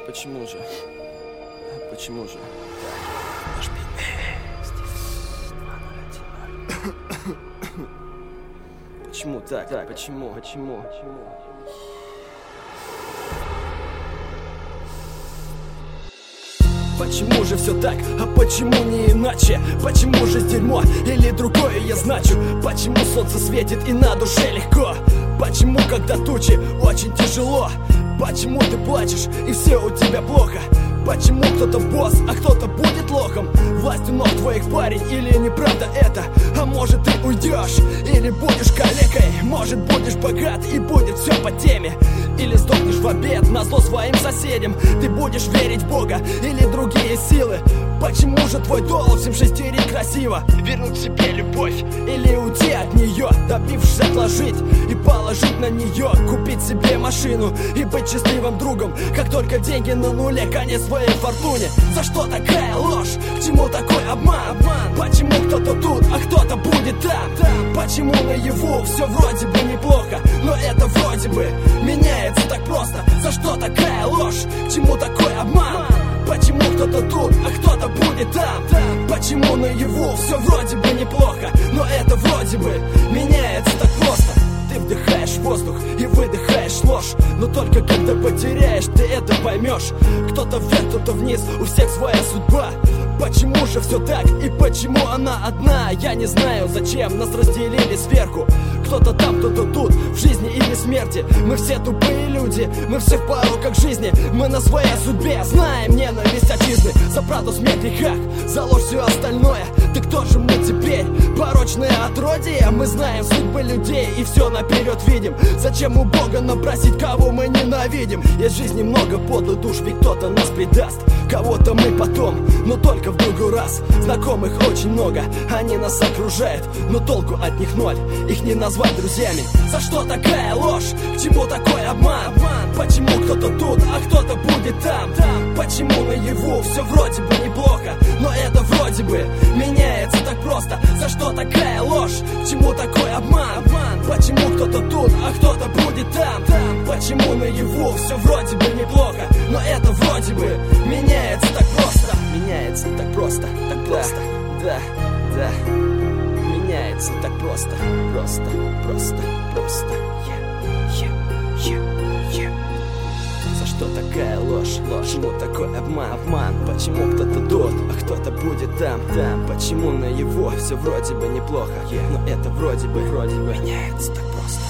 Почему же? Почему же? Почему так? Почему? Почему же все так, а почему не иначе? Почему же дерьмо или другое я значу? Почему солнце светит и на душе легко? Почему, когда тучи, очень тяжело? Почему ты плачешь и все у тебя плохо? Почему кто-то босс, а кто-то будет лохом? Власть у ног твоих, парень, или неправда это? А может ты уйдешь, или будешь калекой? Может будешь богат и будет все по теме? Или сдохнешь в обед назло своим соседям? Ты будешь верить в Бога или другие силы? Почему же твой долг всем шестерить красиво? Вернуть себе любовь или уйти от нее? Добившись отложить и положить на нее, купить себе машину и быть счастливым другом. Как только деньги на нуле, конец своей фортуне. За что такая ложь? К чему такой обман? Почему кто-то тут, а кто-то будет там? Почему наяву все вроде бы неплохо, но это вроде бы меняется так просто? За что такая ложь? К чему такой обман? Почему кто-то тут, а кто-то будет там? Почему наяву все вроде бы неплохо, но это вроде бы меняется так просто? Ты вдыхаешь воздух и выдыхаешь ложь, но только когда потеряешь, ты это поймешь. Кто-то вверх, кто-то вниз, у всех своя судьба. Почему же все так и почему она одна? Я не знаю, зачем нас разделили сверху. Кто-то там, кто-то тут, в жизни или смерти. Мы все тупые люди, мы все в пороках жизни. Мы на своей судьбе знаем ненависть отчизны. За правду, смерть, грехах, за ложь все остальное. Ты кто же мы теперь? Порочное отродье. Мы знаем судьбы людей и все наперед видим. Зачем у Бога нам просить, кого мы ненавидим? Есть в жизни много подлых душ, ведь кто-то нас предаст. Кого-то мы потом, но только в другой раз. Знакомых очень много, они нас окружают, но толку от них ноль, их не назвать друзьями. За что такая ложь? К чему такой обман? Почему кто-то тут, а кто-то будет там? Почему наяву все вроде бы неплохо, но это вроде бы меняется так просто? За что такая ложь? К чему такой обман? Почему кто-то тут, а кто-то будет там? Почему наяву все вроде бы неплохо, но это вроде бы меняется так просто? Меняется так просто, так просто, да. Меняется так просто, просто. За что такая ложь? Почему такой обман? Почему кто-то тут, а кто-то будет там? Почему наяву все вроде бы неплохо, но это вроде бы меняется так просто?